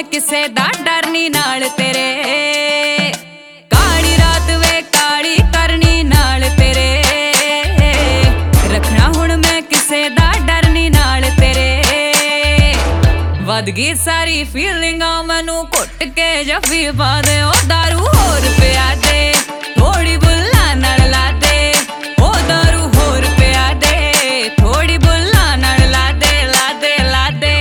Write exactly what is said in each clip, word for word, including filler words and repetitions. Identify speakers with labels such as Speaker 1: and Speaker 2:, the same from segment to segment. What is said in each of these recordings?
Speaker 1: मैं किसे दा डर नी नाल तेरे। काली रात वे काली करनी नाल तेरे, रखना हुण मैं किसे दा डर नी नाल तेरे। वध गई सारी फीलिंगां मैनू घुट के जफ्फी पा दे, ओ दारू होर पिया दे, थोड़ी बुल्ला नाल ला दे, ओ दारू होर पिया दे, थोड़ी बुल्ला नाल ला दे, ला दे, ला दे।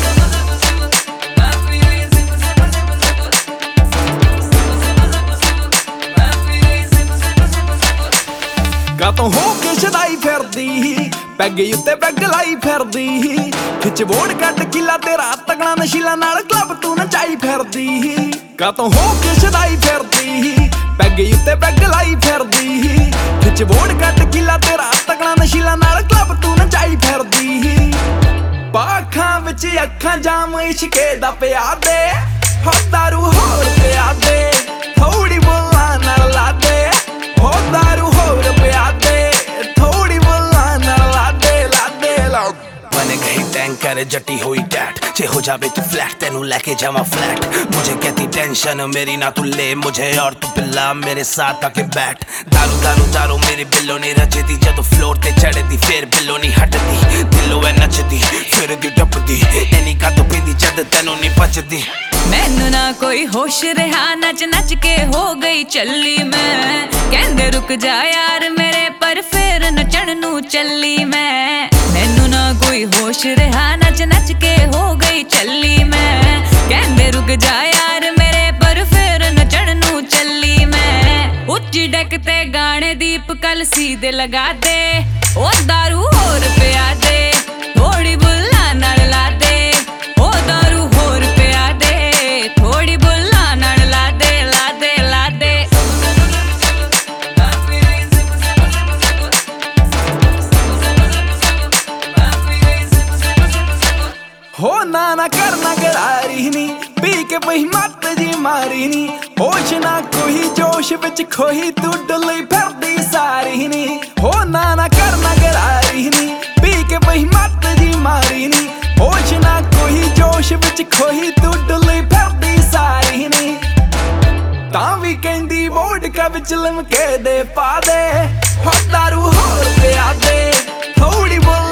Speaker 2: कातों हो के छदाई फिरदी, पैग उत्ते पैग लाई फिरदी, खिच बोड़ कट किला तेरा तगड़ा नशीला नाल क्लब तू नचाई फिरदी। कातों हो के छदाई फिरदी, पैग उत्ते पैग लाई फिरदी, खिच बोड़ कट किला तेरा तगड़ा नशीला नाल क्लब तू नचाई फिरदी। पाखां विच अखां जाम इश्के दा पिया दे, हो दारू होर पिया दे, थोड़ी बुल्ला नाल ला दे, हो दारू होर पिया दे, थोड़ी बुल्ला नाल ला दे, ला दे, ला दे।
Speaker 3: बन गई टैंकर जटी हुई टैट, जे हो जावे तू फ्लैट तेनू लेके जावा फ्लैट। मुझे कहती टेंशन मेरी ना तू ले मुझे, और तू पिल्ला मेरे साथ आके बैठ। दारू दारू दारू मेरी बिल्लो नहीं रजदी, जदों फ्लोर ते चढ़दी फिर बिल्लो नहीं हटदी। दिलों ऐ नचदी फिर दी टपदी, एनी कातों पींदी जद तेनू नहीं पचदी।
Speaker 1: मैनू ना कोई होश रहा, नच नच के हो गई चली मैं। कहंदे रुक जा यार मेरे, पर फिर नचण नू चली मैं। मैनू ना कोई होश रहा, नच नच के हो गई चली मैं। कहंदे रुक जा यार मेरे, पर फिर नचण नू चली मैं। उच्ची डेक ते गाने दीप कल सीधे लगा दे, ओ दारू होर पिया दे, थोड़ी बुल्ला नाल ला दे, ओ दारू होर पिया दे, थोड़ी बुल्ला नाल ला दे, ला दे, ला दे।
Speaker 2: हो ना ना करना गरारी नी, पी के वही मत जी मारी नी, होश ना कोई जोश विच खोही तू डुली फिरदी सारी नी। हो ना ना करना गरारी नी, पी के वही मत जी मारी नी, होश ना कोई जोश विच खोही तू डुली फिरदी सारी नी। तां भी कहंदी वोडका विच लिमके दे पा दे, हो दारू होर पिया दे, थोड़ी बुल्ला